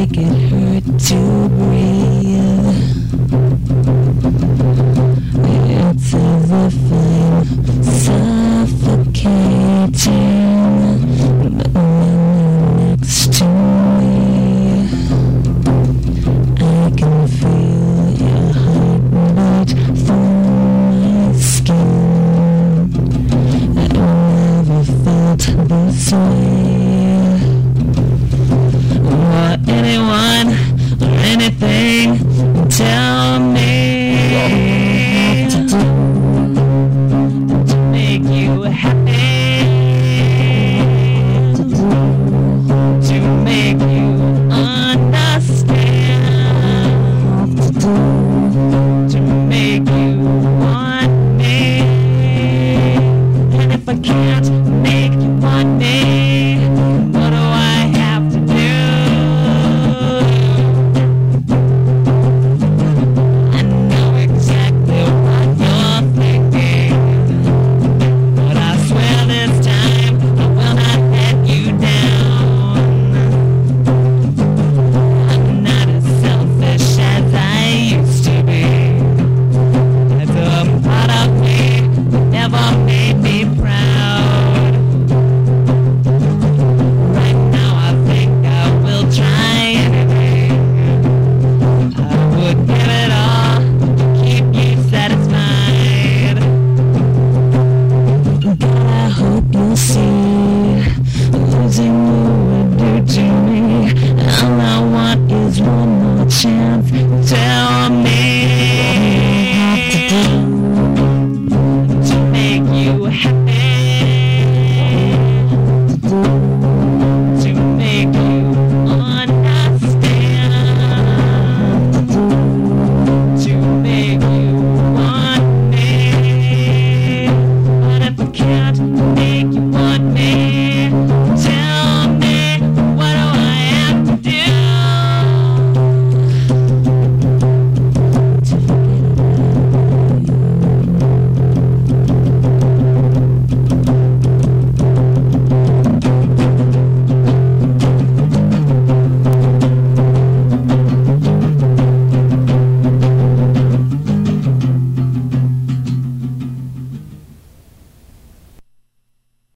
make it hurt to breathe. It's as if I'm suffocating, but when you're next to me, I can feel your heartbeat through my skin. I've never felt this way, or anyone or anything. Tell me to make you happy, to make you understand, to make you want me. And if I can't make you want me, what do I have to do? I know exactly what you're thinking, but I swear this time I will not let you down. I'm not as selfish as I used to be. There's a part of me that never made me proud. Right now I think I will try anything. I would give it all to keep you satisfied. But I hope you'll see losing you would do to